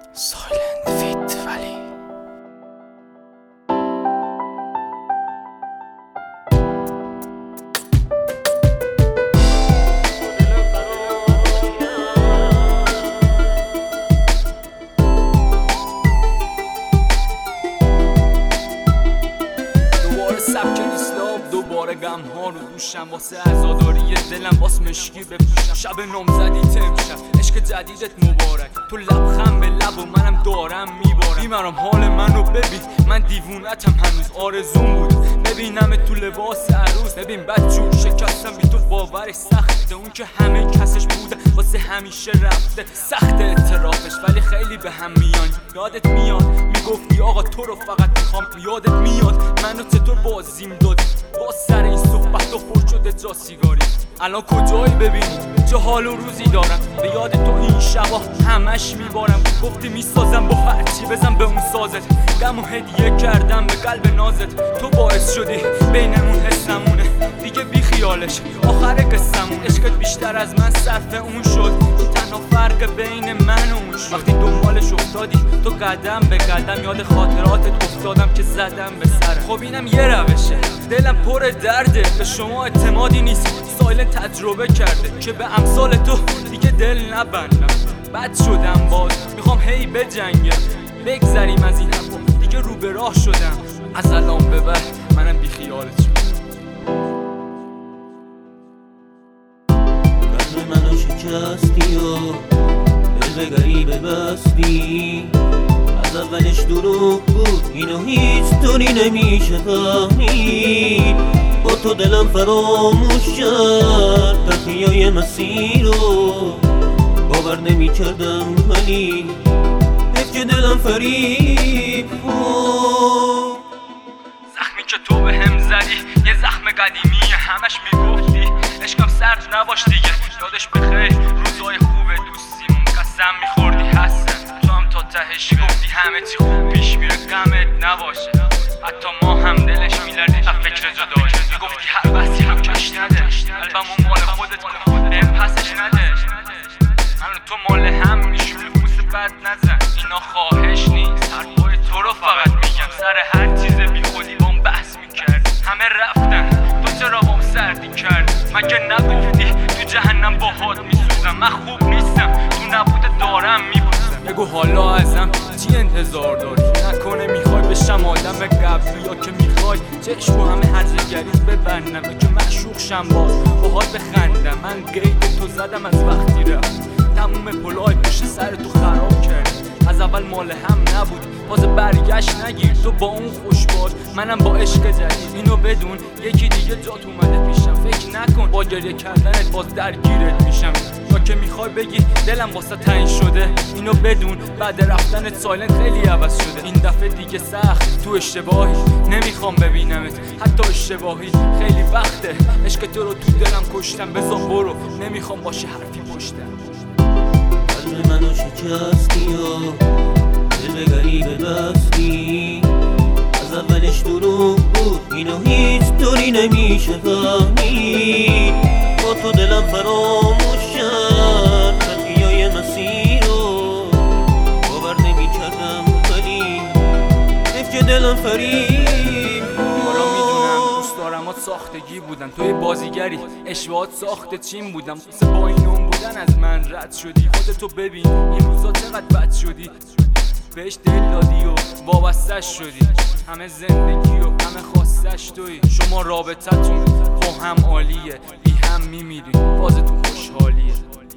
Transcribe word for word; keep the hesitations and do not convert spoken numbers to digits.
سایلنت فیت ولی دوباره غم ها رو دوشم واسه عزاداری دلم باس مشکی بپوشم شب نامزدی تمشم عشق جدیدت مبارک تو لبخند به لب و منم دارم میبارم میبرم حال منو ببین من دیوونتم هنوز آرزون بود ببینم تو لباس عروس ببین بدجور شکستم بی تو باورش سخته اون که همه کسش بوده واسه همیشه رفته سخت اعترافش ولی خیلی به هم میان یادت میاد میگفتی آقا تو رو فقط میخوام یادت میاد منو چطور بازیم دادی با سر این صحبت و پر شده جا سیگاری الان کجایی ببینی چه حال و روزی دارم به یاد تو این شبا همش میبارم گفتی میسازم با هرچی بزن به اون سازت دم و هدیه کردم به قلب نازت تو باعث شدی بینمون حسمونه دیگه بی خیالش آخر قصمون عشقت بیشتر از من صرف اون شد تنها فرق بین من و اون شد وقتی دنبالش افتادی تو قدم به قدم یاد خاطراتت افتادم که زدم به سرم خب اینم یه روشه دلم پر درده به شما اعتمادی نیست سایلنت تجربه کرده که به امثال تو دیگه دل نبندم بد شدم باز میخوام هی بجنگم بگذریم از این حرفا دیگه رو به راه شدم از الان به بعد منم بی خیالت شدم قلب منو شکستی و دل به غریبه بستی از اولش دروغ بود اینو هیچ طوری نمیشه فهمید با تو دلم فراموش کرد تقیای مسیر رو باور نمی کردم ولی حیف که دلم فریب زخمی که تو به هم زدی یه زخم قدیمی همش میگفتی عشقم سرد نباش دیگه یادش بخیر روزای خوب دوستیمون قسم میخوردی هستن تو هم تا تهش گفتی همه چی خوب پیش میره غمت نباشه حتی ما هم دلش میلرزید از فکر جدایی میگفتی هر بحثی هم کش نده قلبمو مال خودت کن بهم پسش نده من تو مال هم میشیم لفوس بد نزن اینا خواهش نیست حرفای تو رو فقط میگم سر هر چیز بی خودی بام بحث میکرد همه رفتن تو چرا بام سردی کرد مگه نگفتی تو جهنم باهات میسوزم من خوب نیستم تو نبوده دارم میبوزم بگو حالا ازم چی انتظار داری نکنه میخوای بشم آدم قبلی یا که میخوای چشم و همه هرزگریت ببندم که معشوق شم باز باهات بخندم من قید تو زدم از وقتی رفت تموم پلای پشت سر تو خراب کرد از اول مال هم نبود باز برگشت نگیر تو با اون خوش باش منم با عشق جدید اینو بدون یکی دیگه جات اومده پیشم فکر نکن با گریه کردنت باز درگیرت میشم یا که میخوای بگی دلم واسه تعیین شده اینو بدون بعد رفتنت سایلنت خیلی عوض شده این دفعه دیگه سخت تو اشتباهی نمیخوام ببینمت حتی اشتباهی خیلی وقته عشق تو رو تو دلم کشتم بذار برو نمیخوام باشه حرفی پشتم قلب منو شکستی و دل به غریبه بستی از اولش دروغ بود اینو هیچ طوری نمیشه فهمید با تو دلم فراموش کرد تقیای مسیر رو باور نمی کردم ولی حیف که دلم فریب حالا میدونم دوست دارمات ساختگی بودن توی بازیگری اشوات ساخت چین بودم مثل با این اون بودن از من رد شدی خودتو ببین این روزا چقدر بد شدی بهش دل دادی و وابستش شدی همه زندگی و همه خواستش توی شما رابطتون با هم عالیه بی هم میمیری بازتون خوشحالیه